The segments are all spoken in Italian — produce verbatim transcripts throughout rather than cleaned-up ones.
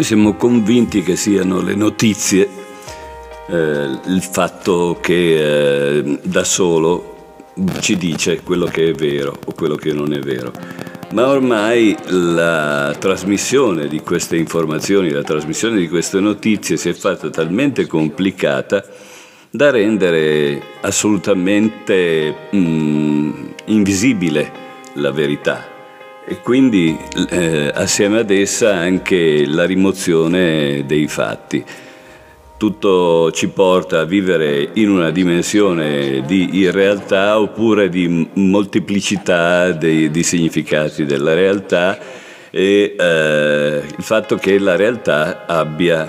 Noi siamo convinti che siano le notizie, eh, il fatto che eh, da solo ci dice quello che è vero o quello che non è vero. Ma ormai la trasmissione di queste informazioni, la trasmissione di queste notizie si è fatta talmente complicata da rendere assolutamente mh, invisibile la verità. E quindi eh, assieme ad essa anche la rimozione dei fatti. Tutto ci porta a vivere in una dimensione di irrealtà oppure di molteplicità dei, di significati della realtà e eh, il fatto che la realtà abbia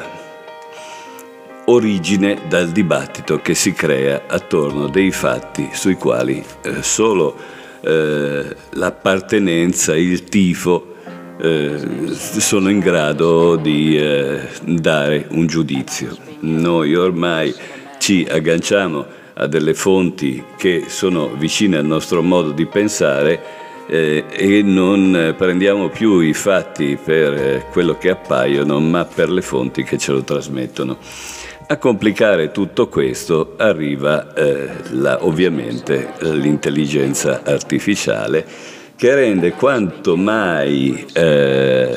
origine dal dibattito che si crea attorno dei fatti sui quali eh, solo Eh, l'appartenenza, il tifo eh, sono in grado di eh, dare un giudizio. Noi ormai ci agganciamo a delle fonti che sono vicine al nostro modo di pensare eh, e non prendiamo più i fatti per eh, quello che appaiono, ma per le fonti che ce lo trasmettono. A complicare tutto questo arriva eh, la, ovviamente l'intelligenza artificiale che rende quanto mai eh,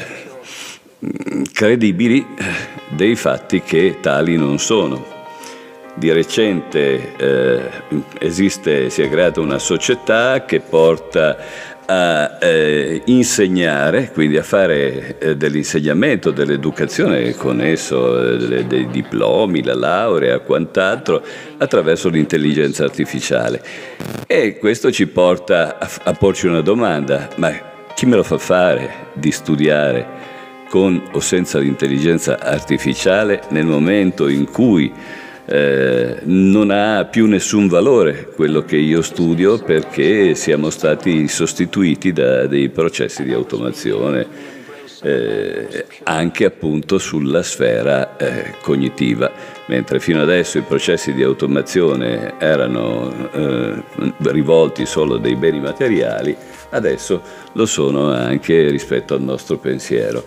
credibili dei fatti che tali non sono. Di recente eh, esiste, si è creata una società che porta a eh, insegnare, quindi a fare eh, dell'insegnamento, dell'educazione, con esso eh, dei diplomi, la laurea, quant'altro, attraverso l'intelligenza artificiale. E questo ci porta a, a porci una domanda: ma chi me lo fa fare di studiare con o senza l'intelligenza artificiale nel momento in cui Eh, non ha più nessun valore quello che io studio, perché siamo stati sostituiti da dei processi di automazione eh, anche appunto sulla sfera eh, cognitiva, mentre fino adesso i processi di automazione erano eh, rivolti solo a dei beni materiali, adesso lo sono anche rispetto al nostro pensiero.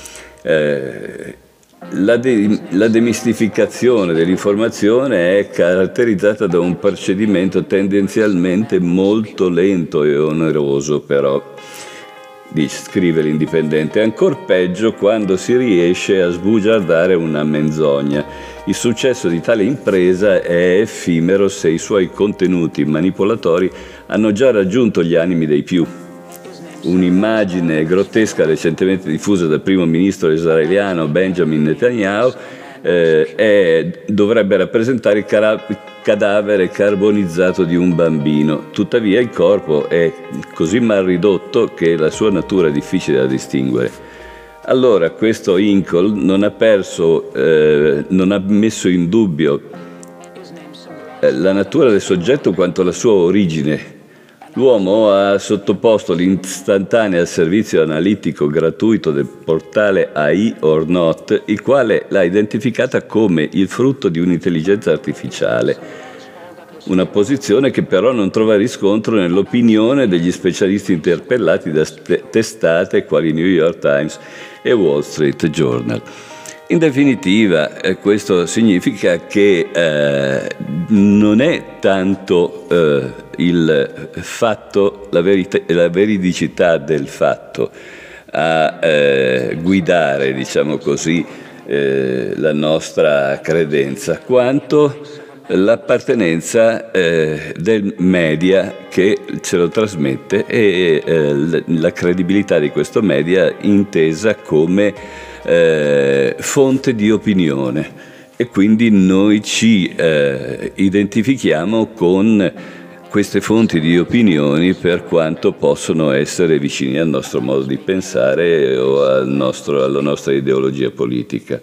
Eh, La, de la demistificazione dell'informazione è caratterizzata da un procedimento tendenzialmente molto lento e oneroso, però, dice, scrive l'Indipendente, ancor peggio quando si riesce a sbugiardare una menzogna. Il successo di tale impresa è effimero se i suoi contenuti manipolatori hanno già raggiunto gli animi dei più. Un'immagine grottesca recentemente diffusa dal primo ministro israeliano Benjamin Netanyahu eh, è, dovrebbe rappresentare il cadavere carbonizzato di un bambino. Tuttavia il corpo è così mal ridotto che la sua natura è difficile da distinguere. Allora questo Hinkle non ha perso, eh, non ha messo in dubbio eh, la natura del soggetto quanto la sua origine. L'uomo ha sottoposto l'istantanea al servizio analitico gratuito del portale A I or Not, il quale l'ha identificata come il frutto di un'intelligenza artificiale, una posizione che però non trova riscontro nell'opinione degli specialisti interpellati da testate quali New York Times e Wall Street Journal. In definitiva, eh, questo significa che eh, non è tanto eh, il fatto, la, verità, la veridicità del fatto a eh, guidare, diciamo così, eh, la nostra credenza, quanto l'appartenenza eh, del media che ce lo trasmette e eh, la credibilità di questo media intesa come Eh, fonte di opinione, e quindi noi ci eh, identifichiamo con queste fonti di opinioni per quanto possono essere vicini al nostro modo di pensare o al nostro, alla nostra ideologia politica.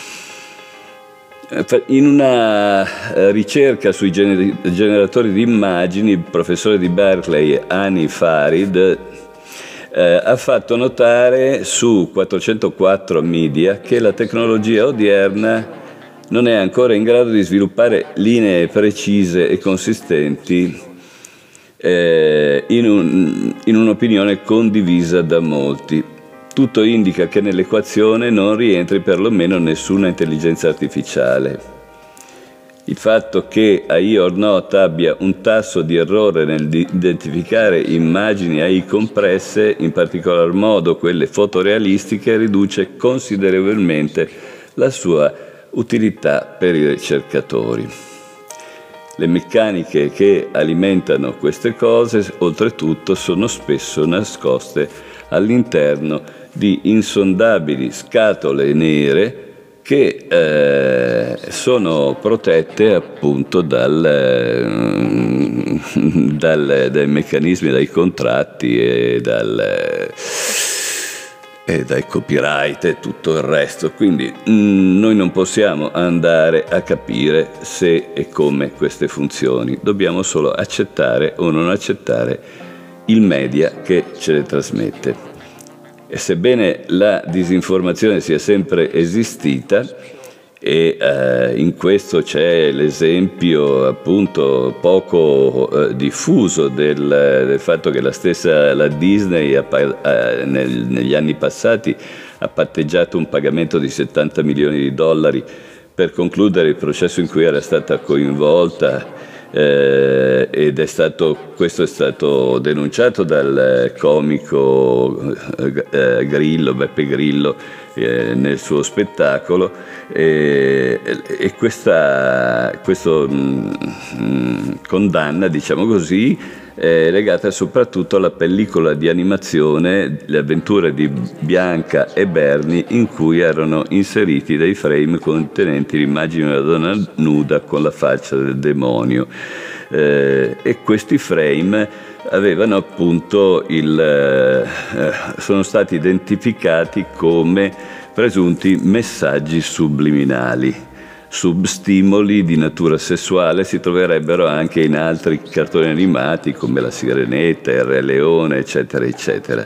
In una ricerca sui generatori di immagini, il professore di Berkeley Hani Farid Eh, ha fatto notare su quattrocentoquattro media che la tecnologia odierna non è ancora in grado di sviluppare linee precise e consistenti eh, in, un, in un'opinione condivisa da molti. tutto indica che nell'equazione non rientri perlomeno nessuna intelligenza artificiale. Il fatto che A I or Not abbia un tasso di errore nel identificare immagini A I compresse, in particolar modo quelle fotorealistiche, riduce considerevolmente la sua utilità per i ricercatori. Le meccaniche che alimentano queste cose, oltretutto, sono spesso nascoste all'interno di insondabili scatole nere che eh, sono protette appunto dal, eh, dal, dai meccanismi, dai contratti e, dal, e dai copyright e tutto il resto. Quindi mh, noi non possiamo andare a capire se e come queste funzioni, dobbiamo solo accettare o non accettare il media che ce le trasmette. E sebbene la disinformazione sia sempre esistita, e eh, in questo c'è l'esempio appunto poco eh, diffuso del, del fatto che la stessa la Disney ha, ha, nel, negli anni passati ha patteggiato un pagamento di settanta milioni di dollari per concludere il processo in cui era stata coinvolta. Eh, ed è stato, questo è stato denunciato dal comico eh, Grillo, Beppe Grillo, eh, nel suo spettacolo, eh, e questa questo, mh, condanna, diciamo così, è legata soprattutto alla pellicola di animazione Le avventure di Bianca e Bernie, in cui erano inseriti dei frame contenenti l'immagine di una donna nuda con la faccia del demonio, eh, e questi frame avevano appunto il, eh, sono stati identificati come presunti messaggi subliminali. Substimoli di natura sessuale si troverebbero anche in altri cartoni animati come La Sirenetta, Il Re Leone, eccetera, eccetera.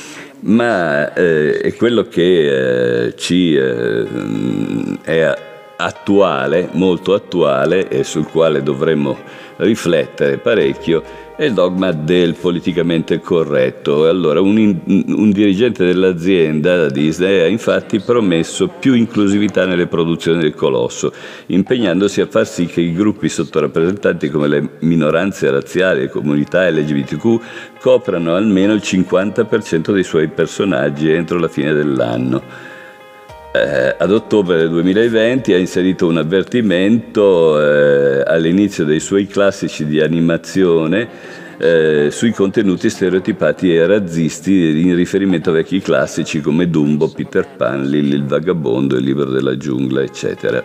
Ma eh, è quello che eh, ci eh, è attuale, molto attuale, e sul quale dovremmo riflettere parecchio, è il dogma del politicamente corretto. Allora, un, un dirigente dell'azienda Disney ha infatti promesso più inclusività nelle produzioni del colosso, impegnandosi a far sì che i gruppi sottorappresentanti come le minoranze razziali e le comunità L G B T Q coprano almeno il cinquanta per cento dei suoi personaggi entro la fine dell'anno. Eh, ad ottobre del duemilaventi ha inserito un avvertimento eh, all'inizio dei suoi classici di animazione eh, sui contenuti stereotipati e razzisti in riferimento a vecchi classici come Dumbo, Peter Pan, Lilli il Vagabondo, Il Libro della Giungla, eccetera.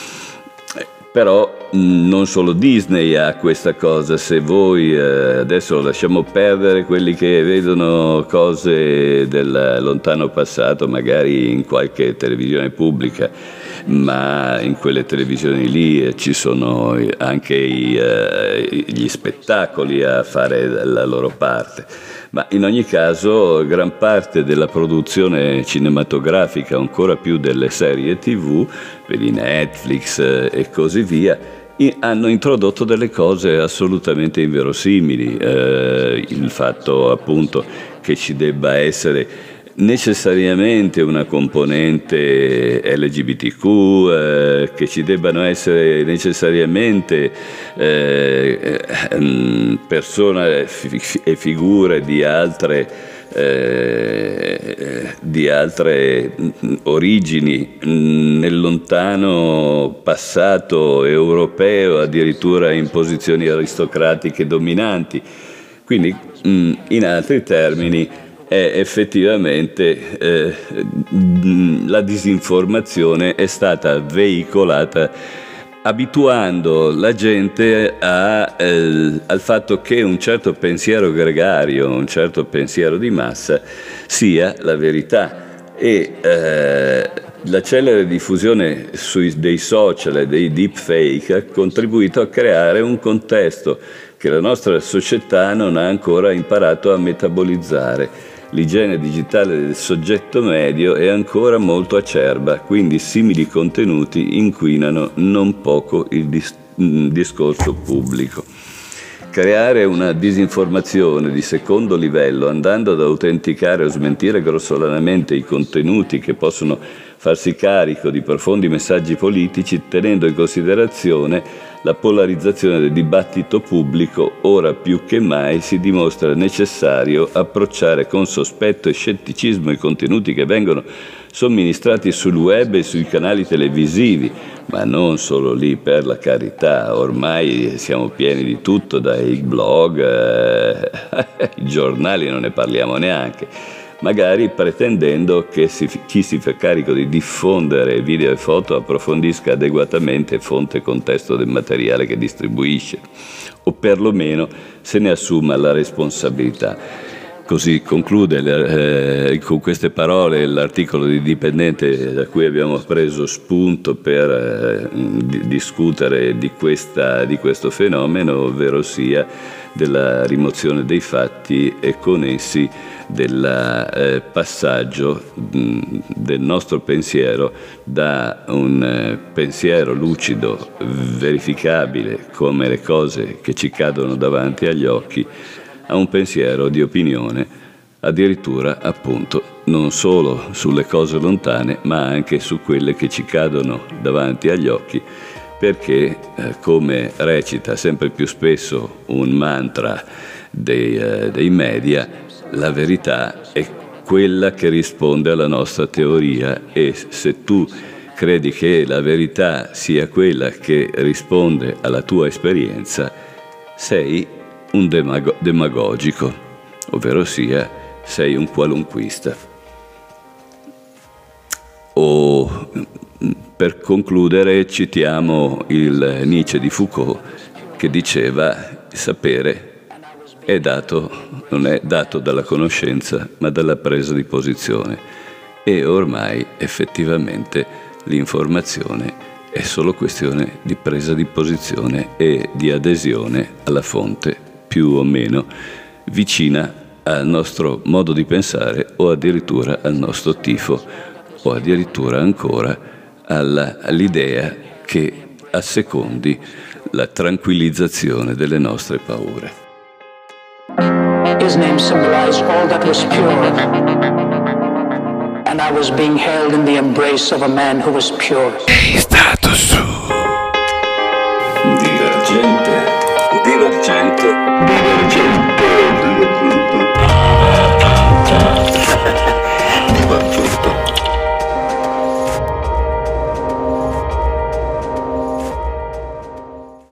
Però non solo Disney ha questa cosa. Se voi eh, adesso lasciamo perdere quelli che vedono cose del lontano passato, magari in qualche televisione pubblica, ma in quelle televisioni lì eh, ci sono anche i, eh, gli spettacoli a fare la loro parte. Ma in ogni caso gran parte della produzione cinematografica, ancora più delle serie tivù, vedi Netflix eh, e così via, hanno introdotto delle cose assolutamente inverosimili. Eh, il fatto appunto che ci debba essere necessariamente una componente L G B T Q, eh, che ci debbano essere necessariamente eh, persone e figure di altre, eh, di altre origini nel lontano passato europeo, addirittura in posizioni aristocratiche dominanti. Quindi, in altri termini, è effettivamente eh, la disinformazione è stata veicolata abituando la gente a, eh, al fatto che un certo pensiero gregario, un certo pensiero di massa sia la verità. E eh, la celere diffusione sui, dei social e dei deepfake ha contribuito a creare un contesto che la nostra società non ha ancora imparato a metabolizzare. L'igiene digitale del soggetto medio è ancora molto acerba, quindi simili contenuti inquinano non poco il dis- discorso pubblico. Creare una disinformazione di secondo livello, andando ad autenticare o smentire grossolanamente i contenuti che possono farsi carico di profondi messaggi politici, tenendo in considerazione la polarizzazione del dibattito pubblico, ora più che mai si dimostra necessario approcciare con sospetto e scetticismo i contenuti che vengono somministrati sul web e sui canali televisivi, ma non solo lì, per la carità. Ormai siamo pieni di tutto, dai blog, eh, i giornali non ne parliamo neanche, magari pretendendo che si, chi si fa carico di diffondere video e foto approfondisca adeguatamente fonte e contesto del materiale che distribuisce, o perlomeno se ne assuma la responsabilità. Così conclude eh, con queste parole l'articolo di Dipendente da cui abbiamo preso spunto per eh, di, discutere di, questa, di questo fenomeno, ovvero sia della rimozione dei fatti e con essi del eh, passaggio mh, del nostro pensiero da un eh, pensiero lucido, verificabile come le cose che ci cadono davanti agli occhi, a un pensiero di opinione, addirittura appunto non solo sulle cose lontane, ma anche su quelle che ci cadono davanti agli occhi, perché eh, come recita sempre più spesso un mantra dei, eh, dei media, la verità è quella che risponde alla nostra teoria, e se tu credi che la verità sia quella che risponde alla tua esperienza, sei un demago- demagogico, ovvero sia sei un qualunquista. O, per concludere, citiamo il Nietzsche di Foucault, che diceva: il sapere è dato, non è dato dalla conoscenza, ma dalla presa di posizione. E ormai effettivamente l'informazione è solo questione di presa di posizione e di adesione alla fonte più o meno vicina al nostro modo di pensare, o addirittura al nostro tifo, o addirittura ancora alla, all'idea che assecondi la tranquillizzazione delle nostre paure. His name symbolized all that was pure, and I was being held in the embrace of a man who was pure. È stato su Divergente, Divergente.